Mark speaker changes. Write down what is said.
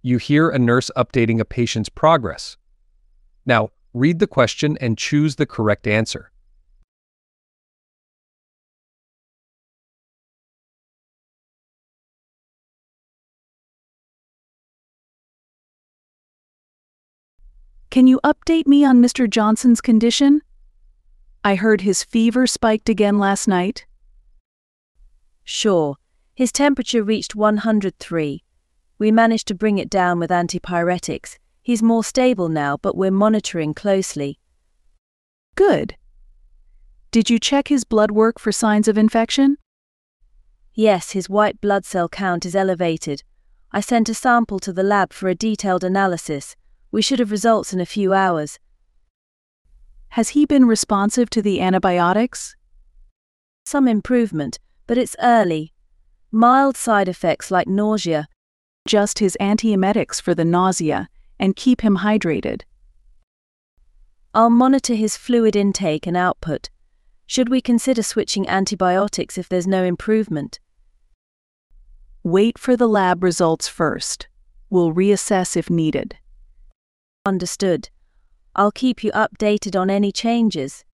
Speaker 1: You hear a nurse updating a patient's progress. Now, read the question and choose the correct answer.
Speaker 2: Can you update me on Mr. Johnson's condition? I heard his fever spiked again last night.
Speaker 3: Sure. His temperature reached 103. We managed to bring it down with antipyretics. He's more stable now, but we're monitoring closely.
Speaker 2: Good. Did you check his blood work for signs of infection?
Speaker 3: Yes, his white blood cell count is elevated. I sent a sample to the lab for a detailed analysis. We should have results in a few hours.
Speaker 2: Has he been responsive to the antibiotics?
Speaker 3: Some improvement, but it's early. Mild side effects like nausea.
Speaker 2: Just his antiemetics for the nausea and keep him hydrated.
Speaker 3: I'll monitor his fluid intake and output. Should we consider switching antibiotics if there's no improvement?
Speaker 2: Wait for the lab results first. We'll reassess if needed.
Speaker 3: Understood. I'll keep you updated on any changes.